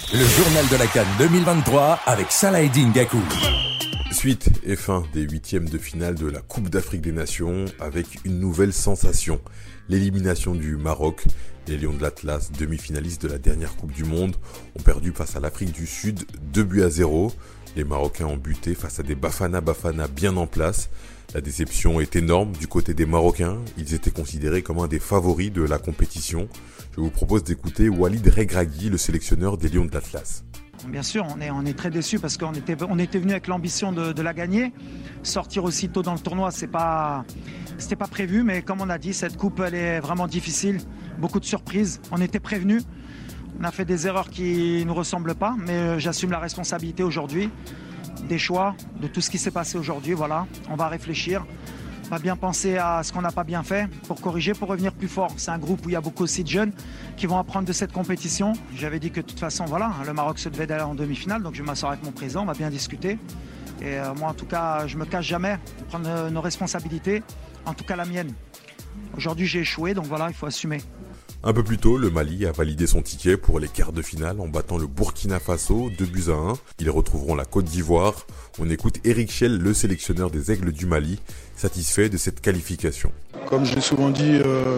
Le journal de la CAN 2023 avec Salahedine Gakou. Suite et fin des huitièmes de finale de la Coupe d'Afrique des Nations avec une nouvelle sensation. L'élimination du Maroc. Les Lions de l'Atlas, demi-finalistes de la dernière Coupe du Monde, ont perdu face à l'Afrique du Sud 2-0. Les Marocains ont buté face à des Bafana bien en place. La déception est énorme du côté des Marocains. Ils étaient considérés comme un des favoris de la compétition. Je vous propose d'écouter Walid Regragui, le sélectionneur des Lions de l'Atlas. Bien sûr, on est très déçus parce qu'on était venu avec l'ambition de la gagner. Sortir aussitôt dans le tournoi, c'était pas prévu, mais comme on a dit, cette coupe elle est vraiment difficile. Beaucoup de surprises. On était prévenus. On a fait des erreurs qui nous ressemblent pas, mais j'assume la responsabilité aujourd'hui des choix, de tout ce qui s'est passé aujourd'hui. Voilà, on va réfléchir. On va bien penser à ce qu'on n'a pas bien fait pour corriger, pour revenir plus fort. C'est un groupe où il y a beaucoup aussi de jeunes qui vont apprendre de cette compétition. J'avais dit que de toute façon, voilà, le Maroc se devait d'aller en demi-finale, donc je vais m'asseoir avec mon président, on va bien discuter. Et moi, en tout cas, je me cache jamais, prendre nos responsabilités, en tout cas la mienne. Aujourd'hui, j'ai échoué, donc voilà, il faut assumer. Un peu plus tôt, le Mali a validé son ticket pour les quarts de finale en battant le Burkina Faso 2-1. Ils retrouveront la Côte d'Ivoire. On écoute Eric Schell, le sélectionneur des Aigles du Mali, satisfait de cette qualification. Comme je l'ai souvent dit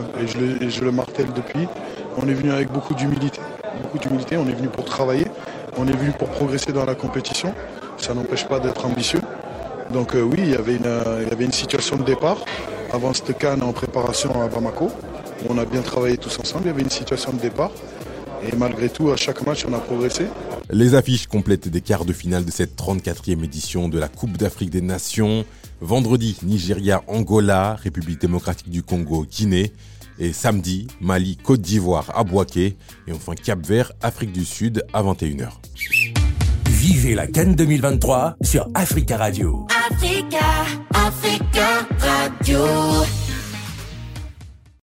et je le martèle depuis, on est venu avec beaucoup d'humilité. On est venu pour travailler, on est venu pour progresser dans la compétition. Ça n'empêche pas d'être ambitieux. Donc oui, il y avait une situation de départ avant cette CAN en préparation à Bamako. On a bien travaillé tous ensemble, il y avait une situation de départ. Et malgré tout, à chaque match, on a progressé. Les affiches complètes des quarts de finale de cette 34e édition de la Coupe d'Afrique des Nations. Vendredi, Nigeria, Angola, République démocratique du Congo, Guinée. Et samedi, Mali, Côte d'Ivoire à Bouaké. Et enfin Cap-Vert, Afrique du Sud à 21h. Vivez la CAN 2023 sur Africa Radio. Africa Radio.